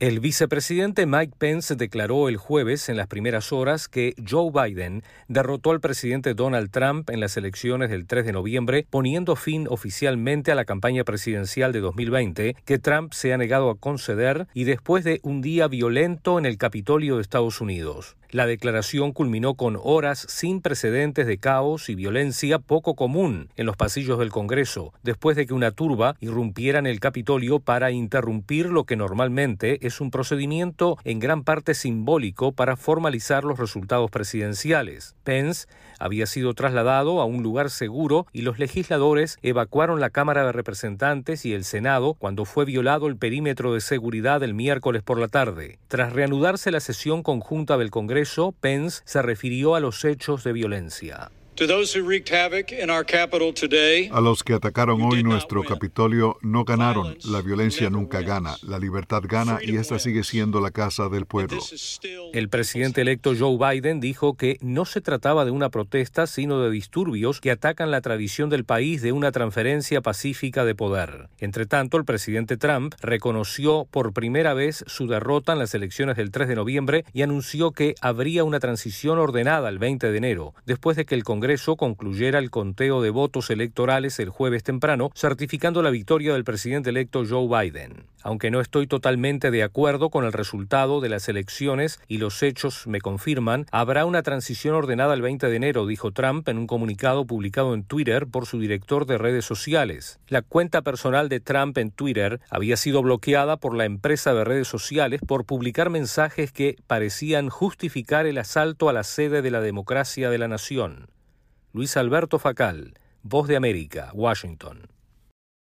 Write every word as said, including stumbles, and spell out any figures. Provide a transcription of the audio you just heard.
El vicepresidente Mike Pence declaró el jueves en las primeras horas que Joe Biden derrotó al presidente Donald Trump en las elecciones del tres de noviembre, poniendo fin oficialmente a la campaña presidencial de dos mil veinte, que Trump se ha negado a conceder, y después de un día violento en el Capitolio de Estados Unidos. La declaración culminó con horas sin precedentes de caos y violencia poco común en los pasillos del Congreso, después de que una turba irrumpiera en el Capitolio para interrumpir lo que normalmente es un procedimiento en gran parte simbólico para formalizar los resultados presidenciales. Pence había sido trasladado a un lugar seguro y los legisladores evacuaron la Cámara de Representantes y el Senado cuando fue violado el perímetro de seguridad el miércoles por la tarde. Tras reanudarse la sesión conjunta del Congreso, Pence se refirió a los hechos de violencia. A los que atacaron hoy nuestro Capitolio no ganaron. La violencia nunca gana. La libertad gana y esta sigue siendo la casa del pueblo. El presidente electo Joe Biden dijo que no se trataba de una protesta, sino de disturbios que atacan la tradición del país de una transferencia pacífica de poder. Entre tanto, el presidente Trump reconoció por primera vez su derrota en las elecciones del tres de noviembre y anunció que habría una transición ordenada el veinte de enero, después de que el Congreso Congreso concluyera el conteo de votos electorales el jueves temprano, certificando la victoria del presidente electo Joe Biden. Aunque no estoy totalmente de acuerdo con el resultado de las elecciones y los hechos me confirman, habrá una transición ordenada el veinte de enero, dijo Trump en un comunicado publicado en Twitter por su director de redes sociales. La cuenta personal de Trump en Twitter había sido bloqueada por la empresa de redes sociales por publicar mensajes que parecían justificar el asalto a la sede de la democracia de la nación. Luis Alberto Facal, Voz de América, Washington.